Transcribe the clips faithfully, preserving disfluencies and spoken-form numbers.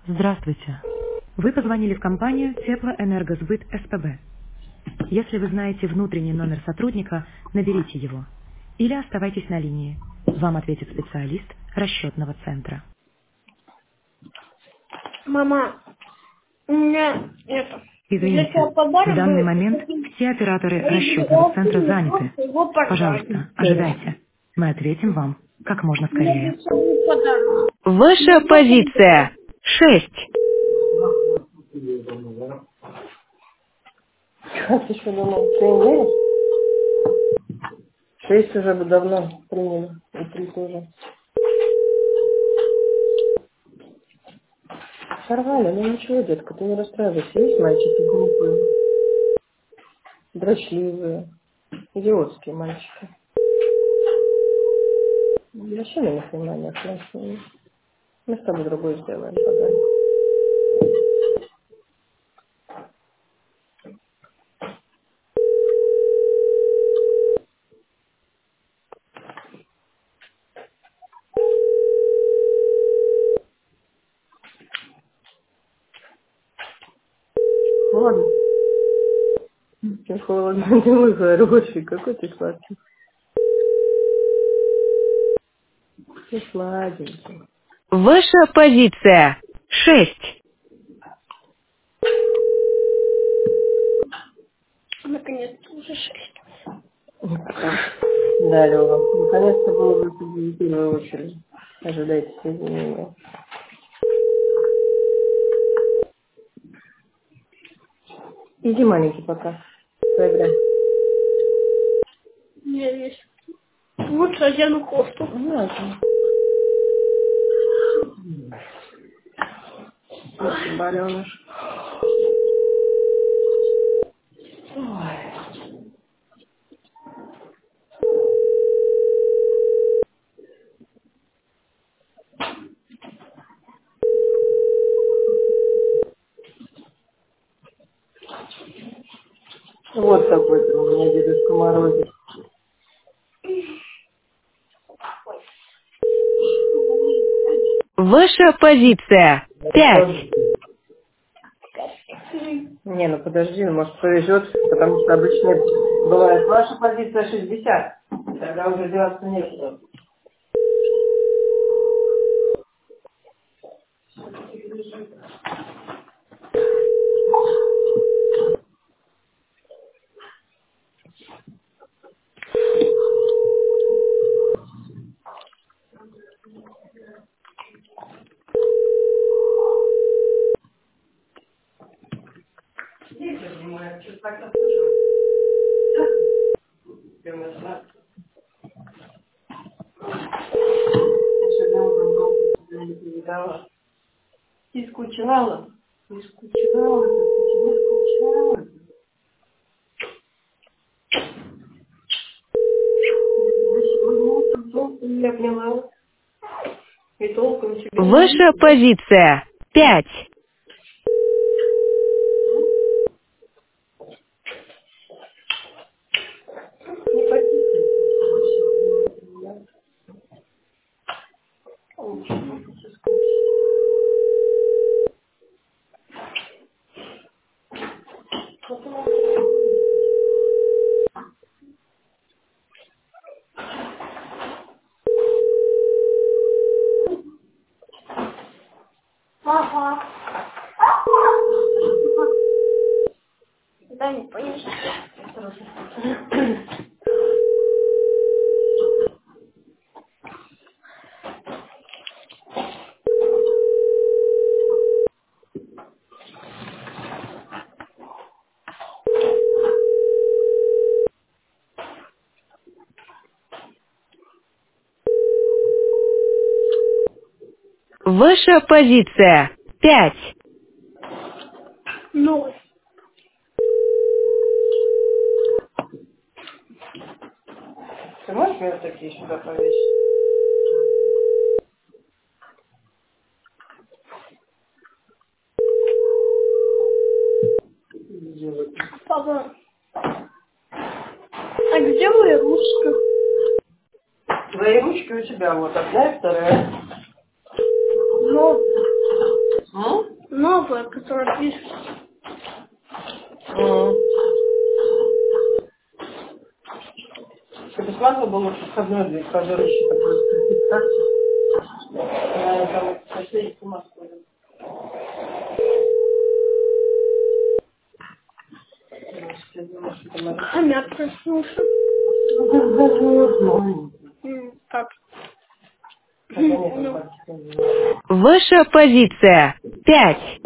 Здравствуйте. Вы позвонили в компанию Теплоэнергосбыт СПБ. Если вы знаете внутренний номер сотрудника, наберите его. Или оставайтесь на линии. Вам ответит специалист расчетного центра. Мама, у меня это, для тебя Извините, в подарок данный был, момент все операторы расчетного центра заняты. его подарок. Пожалуйста, ожидайте. Мы ответим вам как можно Мне скорее. обещали подарок. Ваша позиция. Шесть. Как ты что думал? Ты не веришь? Шесть уже бы давно приняли. И три тоже. Сорвали, ну ничего, детка, ты не расстраивайся. Есть мальчики глупые, дрочливые, идиотские мальчики. Не обращай на них внимания, классные. Мы с тобой другой сделаем подарок. Холодно? Очень холодно. Ты мой хороший, какой ты сладкий. Ты сладенький. Ваша позиция. Шесть. Наконец-то уже шесть. Да, Лёва, наконец-то было бы в первую очередь. Ожидайте соединения. Иди, маленький, пока. Поиграй. У меня есть. Лучше одену кофту. Ну, ладно. Очень боленыш. Ой. Вот такой-то у меня Дедушка Морозик. Ваша позиция. Пять. Не, ну подожди, ну может повезет, потому что обычно бывает ваша позиция шестьдесят. Тогда уже деваться некуда. Сегодня утром долго тебя не передала. И скучала. И скучала, и тебе скучала. Я сегодня утром толком не обняла. И толком тебя не Ваша видела. позиция. Пять. Не почувствуешь, что сегодня утром я очень соскучилась. Ага. Да, не поешь. Ваша позиция. Пять. Ноль. Ты можешь мне вот такие сюда повесить? Сделай. Папа, а где моя ручка? Твои ручки у тебя вот одна и вторая. Ну, М? новая, которая пишет. Mm. Ты посмотрел бы лучше входной дверь, пожалуйста, такой скрипит так. Я там соседи с ума сходят. Хомяк проснулся. М, Как? Ну, Ваша позиция. Пять.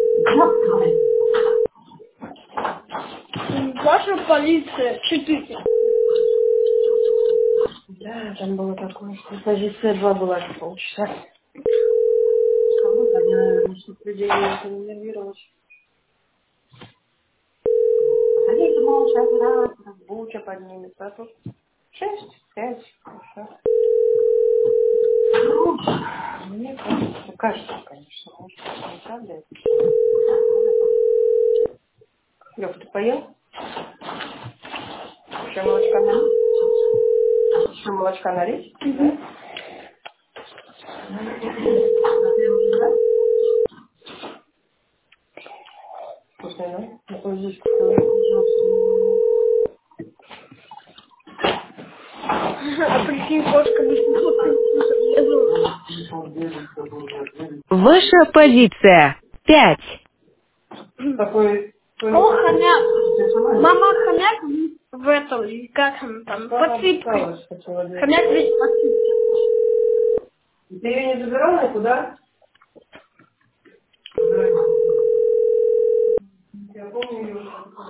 м, Ваша полиция четыре. Да, там было такое, что позиция два была за полчаса. Кого-то, мне, наверное, чтобы людей это не нервировать. Ходите молча, раз, раз, буча поднимется, а тут шесть, пять, хорошо. Ну, мне кажется, кажется, конечно, может, не правда это. Лёх, ты поел? Еще молочка налить? Еще молочка налить? Да? Вкусный, да? Ну, вот здесь А прикинь, кошка без Ваша позиция. Пять. такой... О, хомяк. Мама, хомяк в этом, и как он там, подсыпкой. Хомяк ведь подсыпкой. Ты ее не забирала никуда? Я помню ее.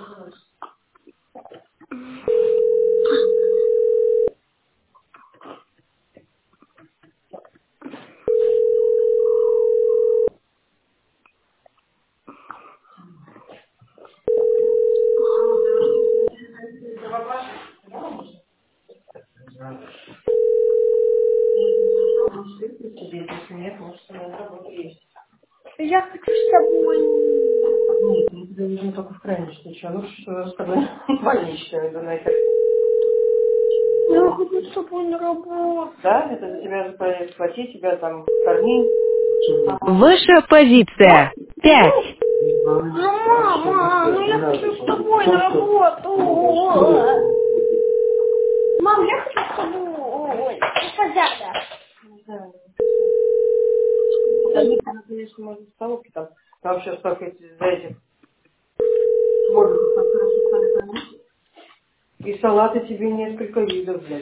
Нет, может, у меня работа есть. Я хочу с тобой. Нет, я тебя вижу только в крайнем случае. А лучше что с тобой больничную иду найти. Я хочу с тобой на работу. Да? Это за тебя заплатить, тебя там кормить. Ваша позиция. Пять. Ну, мама, ну я хочу с тобой на работу. Мам, я хочу с тобой. Хозяйка. Не знаю. Да нет, она, конечно, может в столовке там. Там сейчас только эти, за этих воздухов там хорошо стали кормить. И салаты тебе несколько видов, блядь.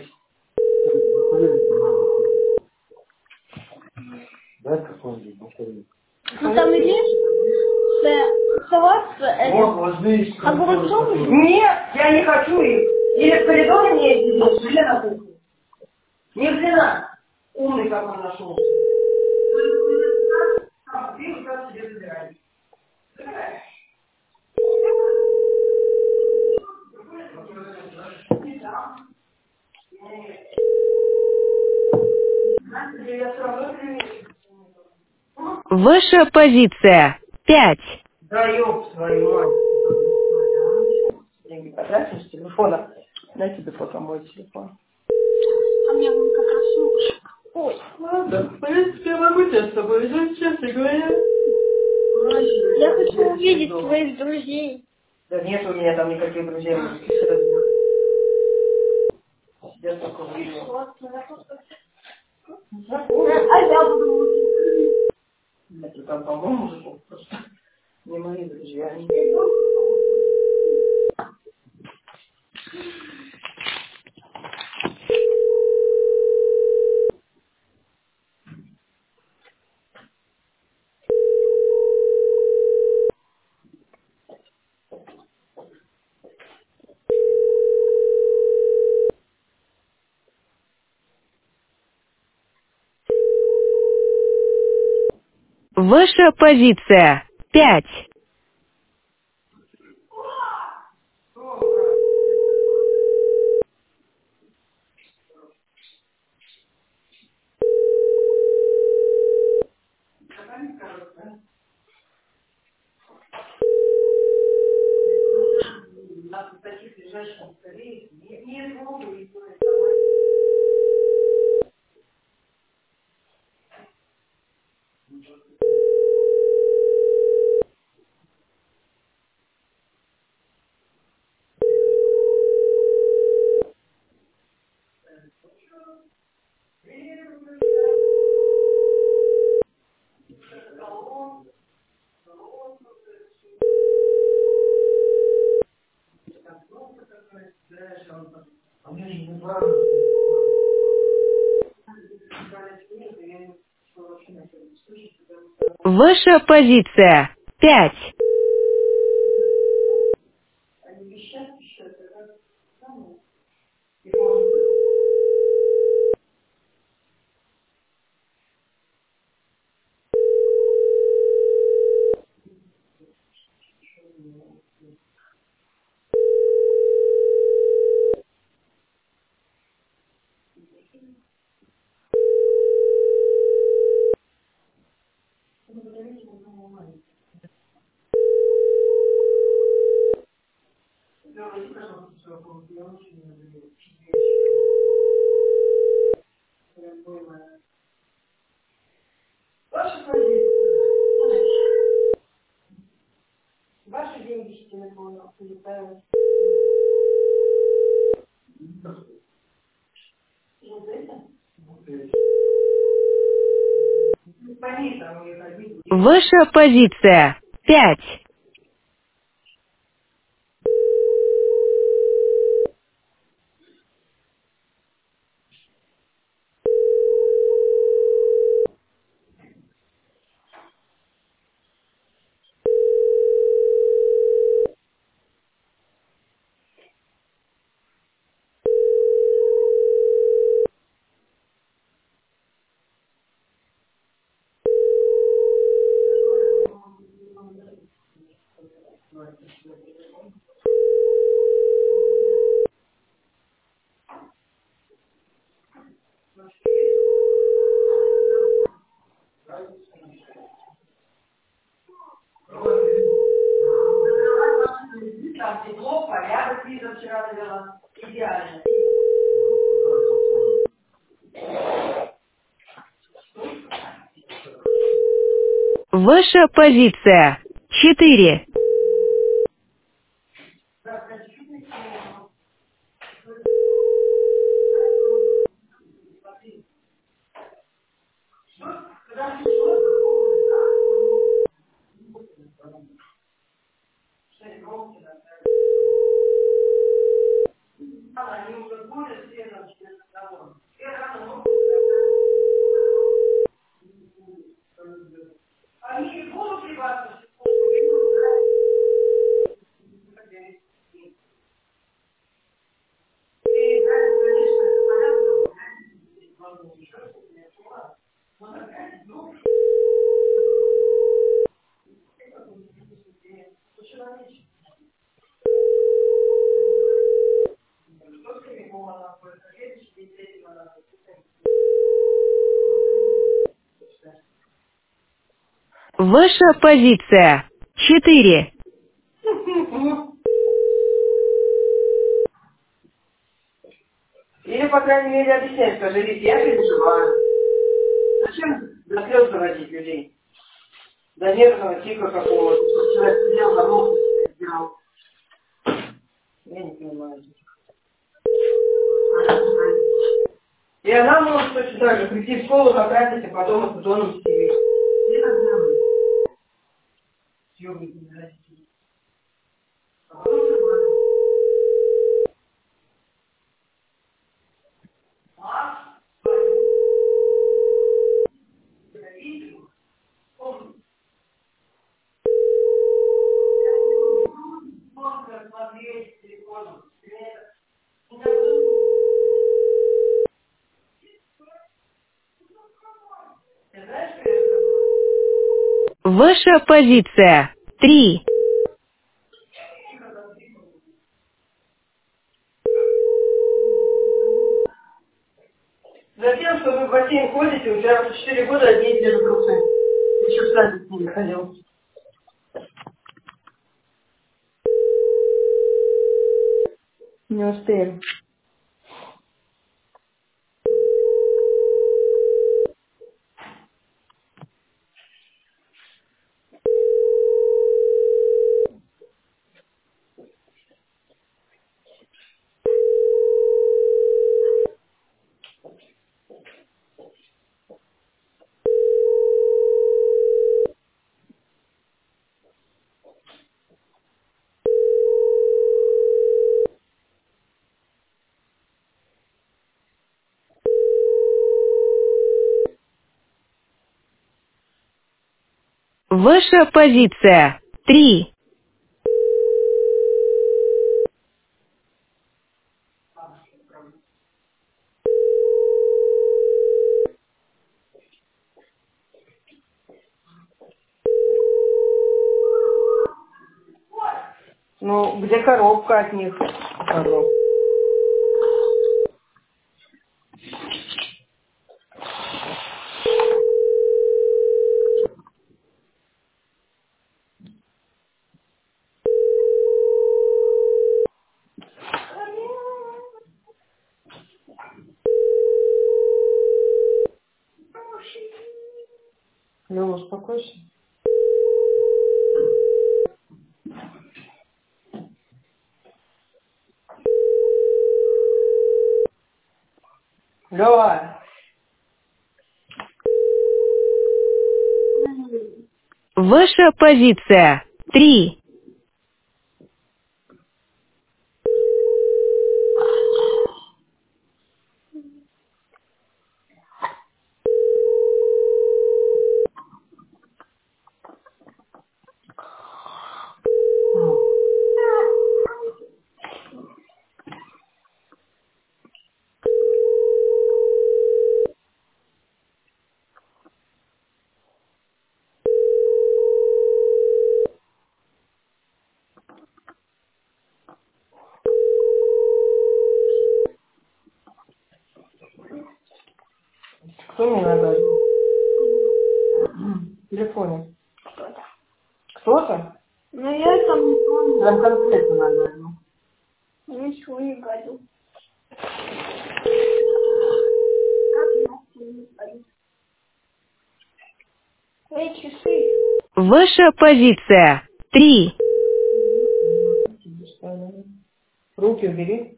Да, какой-нибудь бухарин. Ну там видишь, салат с Вот, возьми. огурцом. Нет, я не хочу их. Или в коридоре мне их делать, или на кухне. Не взяла. Умный как он нашел. Ты как себе забирай. Я с работы. Ваша позиция. Пять. Да ёб твою мать. Деньги потратишь с телефона. На тебе пока мой телефон. А мне вон как раз нож. Ой. Ладно, в принципе, я могу тебя с тобой взять, честно говоря. Я хочу увидеть твоих друзей. Да нет у меня там никаких друзей, может, все разберут. Сидят только в видео. А я буду. Это там, по-моему, мужиков просто не мои друзья. Они... Ваша позиция. Пять. Нас в таких лежащих скорее не, не звука, не Ваша позиция. Пять. Ваши позиции. Ваши деньги с телефона улетают. Вот это? Пойми, там у них обидно. Ваша позиция. Пять. Там тепло, порядок, Лиза вчера довела. Идеально. Ваша позиция. Четыре. Они уже более свежим через разговор. Они не будут плеваться, что и, конечно, Ваша позиция. Четыре. или, по крайней мере, объяснять, скажи, Рит, я переживаю. Зачем до слез доводить людей? До нервного тика какого-то, чтобы человек сидел, за нос себе сделал. Я не понимаю. И она может точно так же прийти в школу, покрасить, а потом с бутоном сидеть. Я так делаю. Съемники не нравится. А потом нормально. Макс, это видео. Помни. Можно смотреть телефоном. Ты знаешь, что я сказала? Ваша позиция. Три. Затем, что вы в бассейн ходите, у тебя уже четыре года одни и те же трусы. Еще в садик не ходил. Не успеем. Ваша позиция. Три. Ну, где коробка от них? Скажу. Лёва, успокойся. Лёва! Ваша позиция. Три. Кто мне нагадил? В телефоне. Кто-то. Кто-то? Ну я там не помню. Прям конкретно нагадил. Ничего не гадил. Как я не гадил? Эй, часы. Ваша позиция. Три. Руки убери.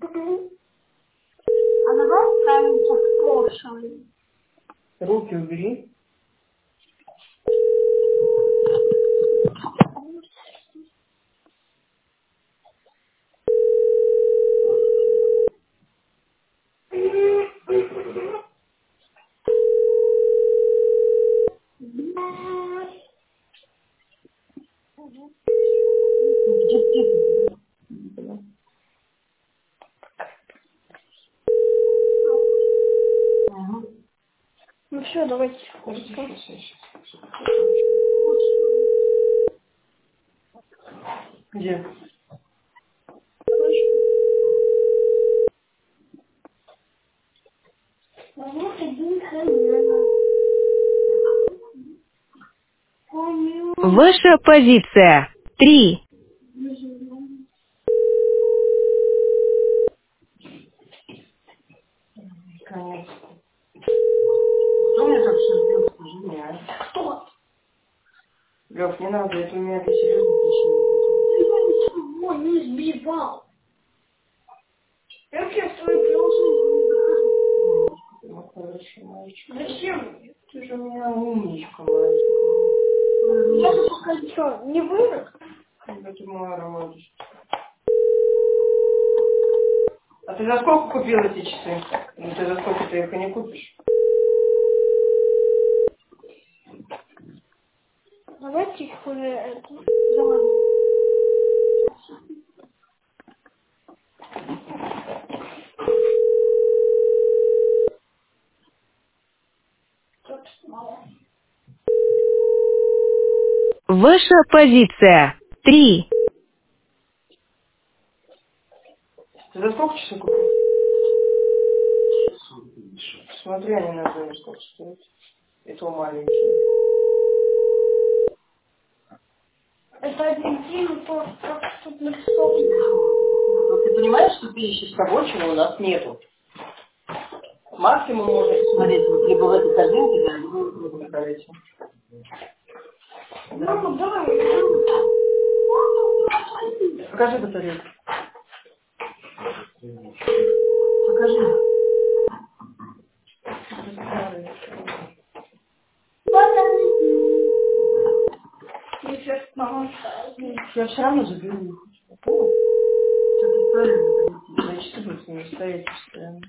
А давай справимся с прошлым. Руки убери. Ну все, давайте. Где? Вот один хрен. Ваша позиция. Три. Конечно. Кто мне так все сделал, скажи мне, а? Кто? Лёв, не надо, это у меня это серьезно причина. Я ничего не сбивал. Я тебе свою приложение не Ну, хорошо, мальчик. докажу. Зачем? Ты же у меня умничка, мальчик. Я же пока что не вырос. Да ты моя родишь. А ты за сколько купил эти часы? Ну ты за сколько ты их и не купишь? Давайте их уже это заводим. Тут мало. Ваша позиция. Три. Ты за сколько часов купил? Смотри, они на зоне сколько стоят. И то маленькие. Это один день, то как тут нарисовано. Вот ты понимаешь, что ты ищешь того, чего у нас нету? Максимум можно посмотреть вот либо в этой корзинке, да, либо в этом корзинке. Мама, давай. Покажи батарейку. Покажи. Сейчас мама. Я все равно заберу их. Понял? Сейчас ты правильно батарейки. Значит, ты будешь с ними стоять постоянно.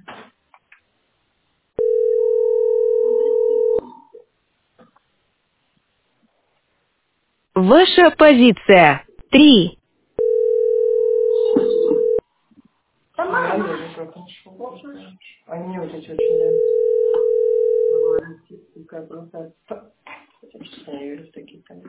Ваша позиция. Три. А, я не как нашел. Они мне вот эти очень нравятся. Говорят, такая просто... Хотя что я верю в такие там.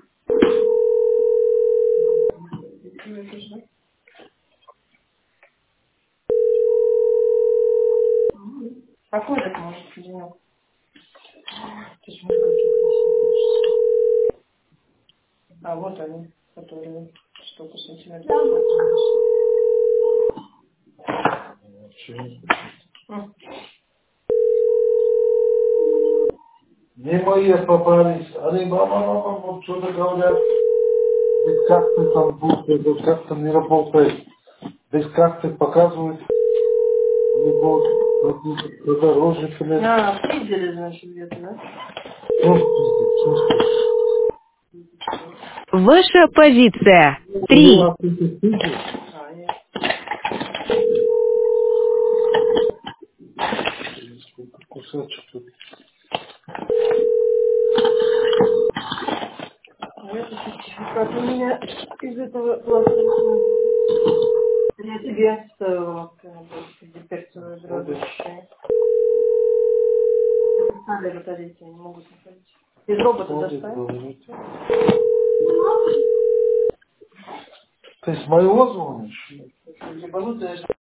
Какой так может денек? Ты смотри, какие красивые. А вот они, которые столько сантиметров. М. Не мои попались. Они, мама, мама, вот что-то говорят. Без карты там будет, без карты не работает. Без карты показывают. Не будет, это рожи, блядь. А, видели, значит, где-то, да? Просто пиздец, просто. Ваша позиция. Три. Ну, а ты пиздец. А, я... Сколько кусочек тут. А это сертификат у меня из этого пластыря. Я тебе оставила, где перцевое изработчение. Стали батарейки, они могут находить. Из робота доставить. Ты с моего звонишь? Ебанутая